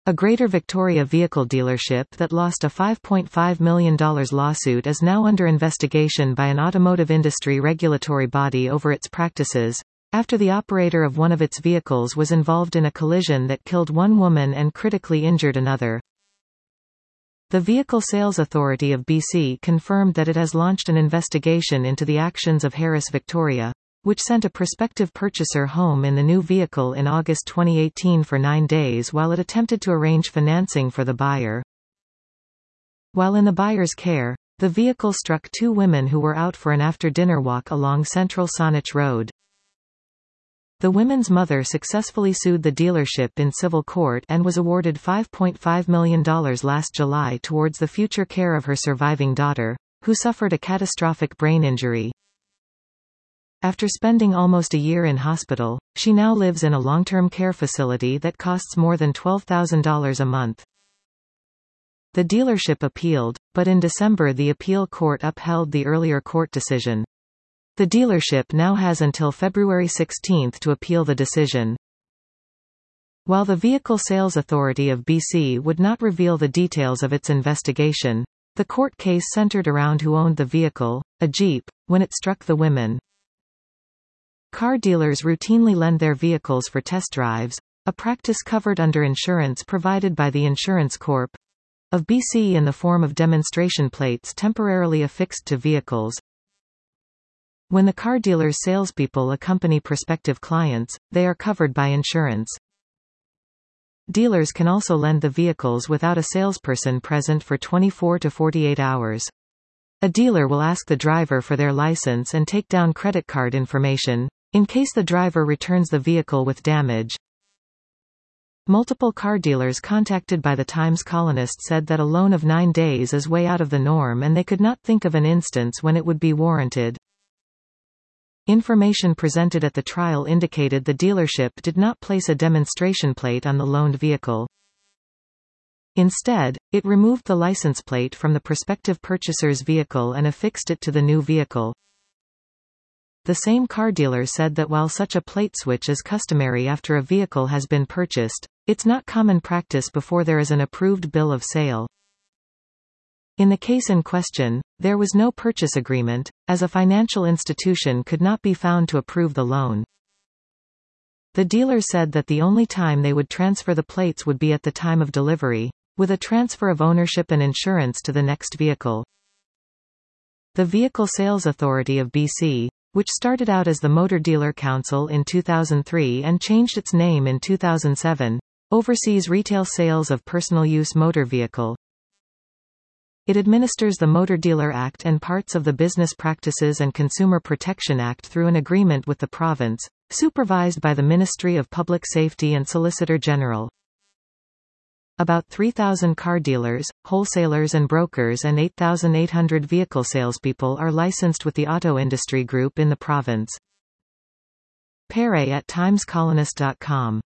A Greater Victoria vehicle dealership that lost a $5.5 million lawsuit is now under investigation by an automotive industry regulatory body over its practices, after the operator of one of its vehicles was involved in a collision that killed one woman and critically injured another. The Vehicle Sales Authority of BC confirmed that it has launched an investigation into the actions of Harris Victoria, which sent a prospective purchaser home in the new vehicle in August 2018 for 9 days while it attempted to arrange financing for the buyer. While in the buyer's care, the vehicle struck two women who were out for an after-dinner walk along Central Saanich Road. The women's mother successfully sued the dealership in civil court and was awarded $5.5 million last July towards the future care of her surviving daughter, who suffered a catastrophic brain injury. After spending almost a year in hospital, she now lives in a long-term care facility that costs more than $12,000 a month. The dealership appealed, but in December the appeal court upheld the earlier court decision. The dealership now has until February 16 to appeal the decision. While the Vehicle Sales Authority of BC would not reveal the details of its investigation, the court case centered around who owned the vehicle, a Jeep, when it struck the women. Car dealers routinely lend their vehicles for test drives, a practice covered under insurance provided by the Insurance Corp. of BC in the form of demonstration plates temporarily affixed to vehicles. When the car dealer's salespeople accompany prospective clients, they are covered by insurance. Dealers can also lend the vehicles without a salesperson present for 24 to 48 hours. A dealer will ask the driver for their license and take down credit card information, in case the driver returns the vehicle with damage. Multiple car dealers contacted by the Times-Colonist said that a loan of 9 days is way out of the norm and they could not think of an instance when it would be warranted. Information presented at the trial indicated the dealership did not place a demonstration plate on the loaned vehicle. Instead, it removed the license plate from the prospective purchaser's vehicle and affixed it to the new vehicle. The same car dealer said that while such a plate switch is customary after a vehicle has been purchased, it's not common practice before there is an approved bill of sale. In the case in question, there was no purchase agreement, as a financial institution could not be found to approve the loan. The dealer said that the only time they would transfer the plates would be at the time of delivery, with a transfer of ownership and insurance to the next vehicle. The Vehicle Sales Authority of BC, which started out as the Motor Dealer Council in 2003 and changed its name in 2007, oversees retail sales of personal-use motor vehicle. It administers the Motor Dealer Act and parts of the Business Practices and Consumer Protection Act through an agreement with the province, supervised by the Ministry of Public Safety and Solicitor General. About 3,000 car dealers, wholesalers and brokers and 8,800 vehicle salespeople are licensed with the Auto Industry Group in the province. Pere at timescolonist.com